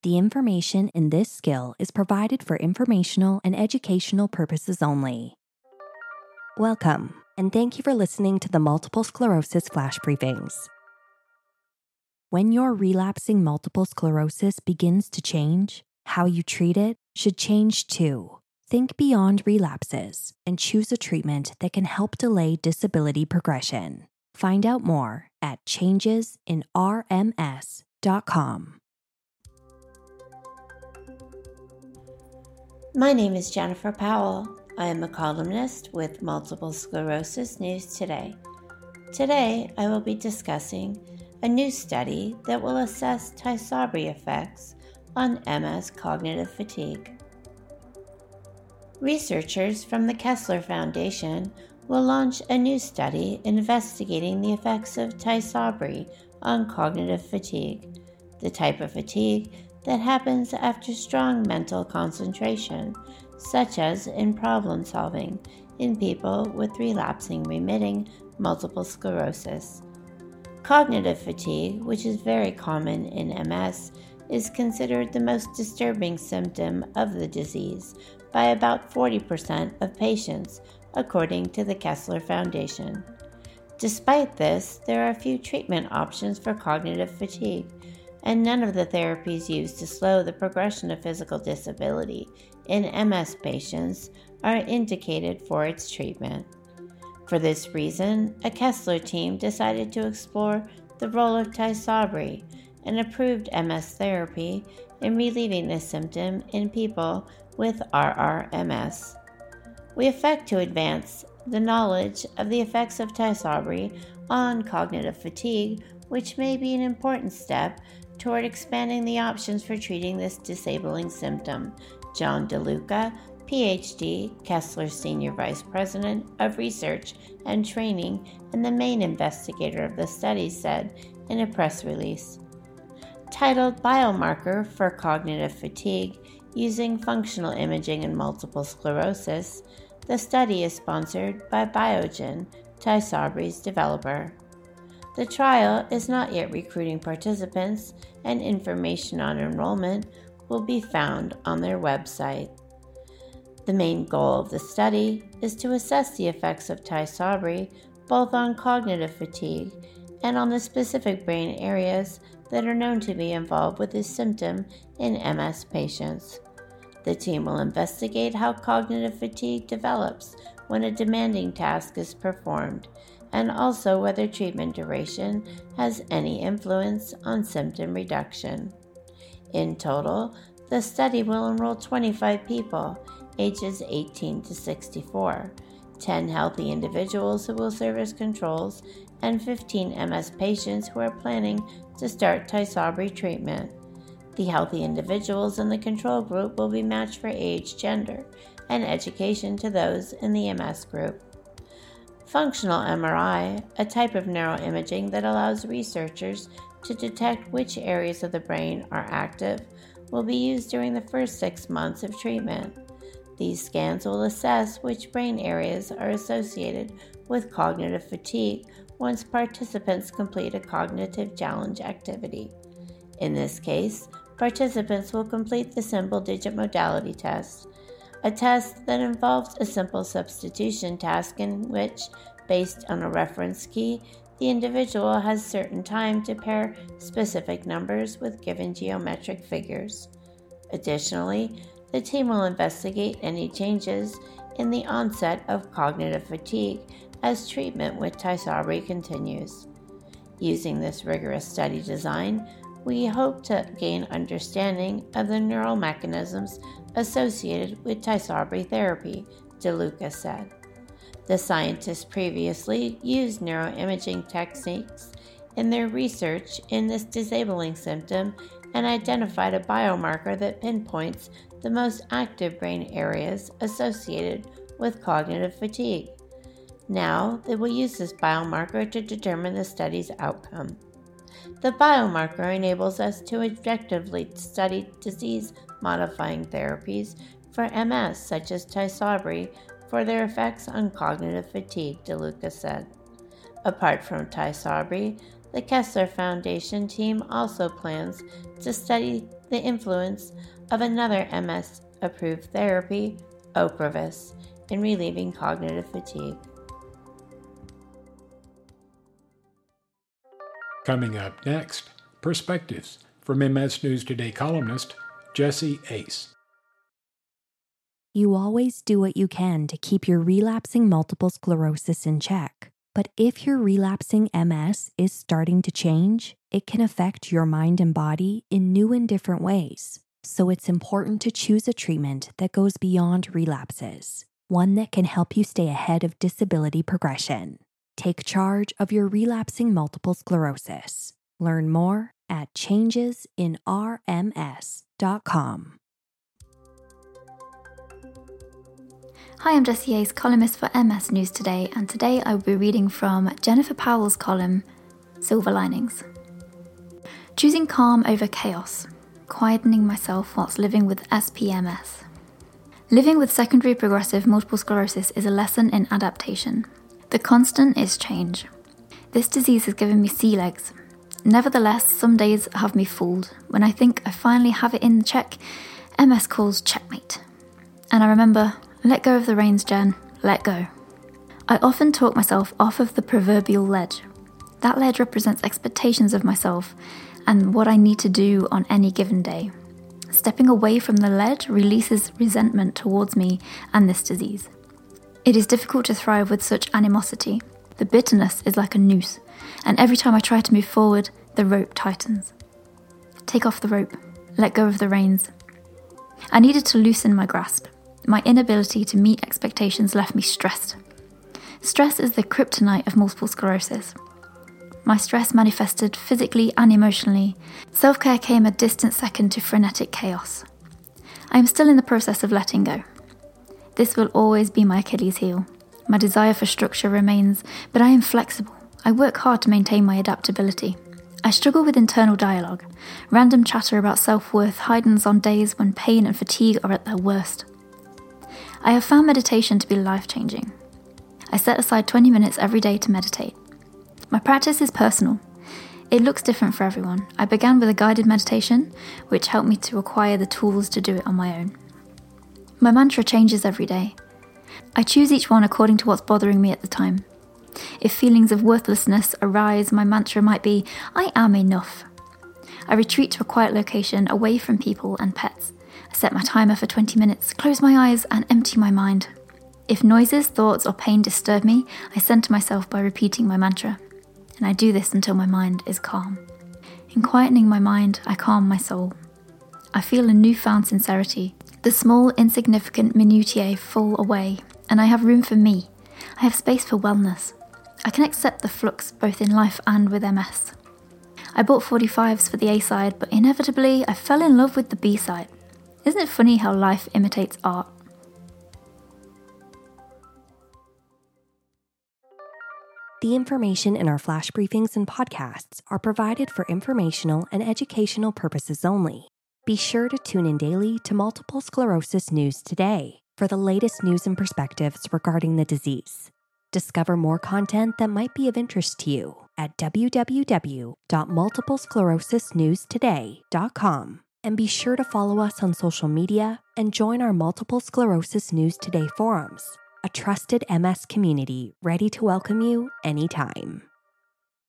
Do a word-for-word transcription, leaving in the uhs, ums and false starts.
The information in this skill is provided for informational and educational purposes only. Welcome, and thank you for listening to the Multiple Sclerosis Flash Briefings. When your relapsing multiple sclerosis begins to change, how you treat it should change too. Think beyond relapses and choose a treatment that can help delay disability progression. Find out more at changes in R M S dot com. My name is Jennifer Powell. I am a columnist with Multiple Sclerosis News Today. Today, I will be discussing a new study that will assess Tysabri effects on M S cognitive fatigue. Researchers from the Kessler Foundation will launch a new study investigating the effects of Tysabri on cognitive fatigue, the type of fatigue that happens after strong mental concentration, such as in problem solving, in people with relapsing remitting multiple sclerosis. Cognitive fatigue, which is very common in M S, is considered the most disturbing symptom of the disease by about forty percent of patients, according to the Kessler Foundation. Despite this, there are few treatment options for cognitive fatigue, and none of the therapies used to slow the progression of physical disability in M S patients are indicated for its treatment. For this reason, a Kessler team decided to explore the role of Tysabri, an approved M S therapy, in relieving this symptom in people with R R M S. We affect to advance the knowledge of the effects of Tysabri on cognitive fatigue, which may be an important step toward expanding the options for treating this disabling symptom. John DeLuca, P H D, Kessler Senior Vice President of Research and Training and the main investigator of the study, said in a press release. Titled Biomarker for Cognitive Fatigue Using Functional Imaging in Multiple Sclerosis, the study is sponsored by Biogen, Tysabri's developer. The trial is not yet recruiting participants, and information on enrollment will be found on their website. The main goal of the study is to assess the effects of Tysabri both on cognitive fatigue and on the specific brain areas that are known to be involved with this symptom in M S patients. The team will investigate how cognitive fatigue develops when a demanding task is performed, and also whether treatment duration has any influence on symptom reduction. In total, the study will enroll twenty-five people, ages eighteen to sixty-four, ten healthy individuals who will serve as controls, and fifteen M S patients who are planning to start Tysabri treatment. The healthy individuals in the control group will be matched for age, gender, and education to those in the M S group. Functional M R I, a type of neuroimaging that allows researchers to detect which areas of the brain are active, will be used during the first six months of treatment. These scans will assess which brain areas are associated with cognitive fatigue once participants complete a cognitive challenge activity. In this case, participants will complete the Symbol Digit Modality Test, a test that involves a simple substitution task in which, based on a reference key, the individual has certain time to pair specific numbers with given geometric figures. Additionally, the team will investigate any changes in the onset of cognitive fatigue as treatment with Tysabri continues. Using this rigorous study design, we hope to gain understanding of the neural mechanisms associated with Tysabri therapy, DeLuca said. The scientists previously used neuroimaging techniques in their research in this disabling symptom and identified a biomarker that pinpoints the most active brain areas associated with cognitive fatigue. Now they will use this biomarker to determine the study's outcome. The biomarker enables us to objectively study disease-modifying therapies for M S, such as Tysabri, for their effects on cognitive fatigue, DeLuca said. Apart from Tysabri, the Kessler Foundation team also plans to study the influence of another M S-approved therapy, Ocrevus, in relieving cognitive fatigue. Coming up next, Perspectives from M S News Today columnist Jesse Ace. You always do what you can to keep your relapsing multiple sclerosis in check. But if your relapsing M S is starting to change, it can affect your mind and body in new and different ways. So it's important to choose a treatment that goes beyond relapses, one that can help you stay ahead of disability progression. Take charge of your relapsing multiple sclerosis. Learn more at changes in R M S dot com. Hi, I'm Jessie Ace, columnist for M S News Today, and today I will be reading from Jennifer Powell's column, Silver Linings. Choosing calm over chaos, quietening myself whilst living with S P M S. Living with secondary progressive multiple sclerosis is a lesson in adaptation. The constant is change. This disease has given me sea legs. Nevertheless, some days have me fooled. When I think I finally have it in check, M S calls checkmate. And I remember, let go of the reins, Jen, let go. I often talk myself off of the proverbial ledge. That ledge represents expectations of myself and what I need to do on any given day. Stepping away from the ledge releases resentment towards me and this disease. It is difficult to thrive with such animosity. The bitterness is like a noose, and every time I try to move forward, the rope tightens. Take off the rope, let go of the reins. I needed to loosen my grasp. My inability to meet expectations left me stressed. Stress is the kryptonite of multiple sclerosis. My stress manifested physically and emotionally. Self-care came a distant second to frenetic chaos. I am still in the process of letting go. This will always be my Achilles heel. My desire for structure remains, but I am flexible. I work hard to maintain my adaptability. I struggle with internal dialogue, random chatter about self-worth hidens on days when pain and fatigue are at their worst. I have found meditation to be life-changing. I set aside twenty minutes every day to meditate. My practice is personal. It looks different for everyone. I began with a guided meditation, which helped me to acquire the tools to do it on my own. My mantra changes every day. I choose each one according to what's bothering me at the time. If feelings of worthlessness arise, my mantra might be, I am enough. I retreat to a quiet location away from people and pets. I set my timer for twenty minutes, close my eyes and empty my mind. If noises, thoughts or pain disturb me, I center myself by repeating my mantra. And I do this until my mind is calm. In quietening my mind, I calm my soul. I feel a newfound sincerity. The small, insignificant minutiae fall away, and I have room for me. I have space for wellness. I can accept the flux both in life and with M S. I bought forty-fives for the A-side, but inevitably I fell in love with the B-side. Isn't it funny how life imitates art? The information in our flash briefings and podcasts are provided for informational and educational purposes only. Be sure to tune in daily to Multiple Sclerosis News Today for the latest news and perspectives regarding the disease. Discover more content that might be of interest to you at w w w dot multiple sclerosis news today dot com. And be sure to follow us on social media and join our Multiple Sclerosis News Today forums, a trusted M S community ready to welcome you anytime.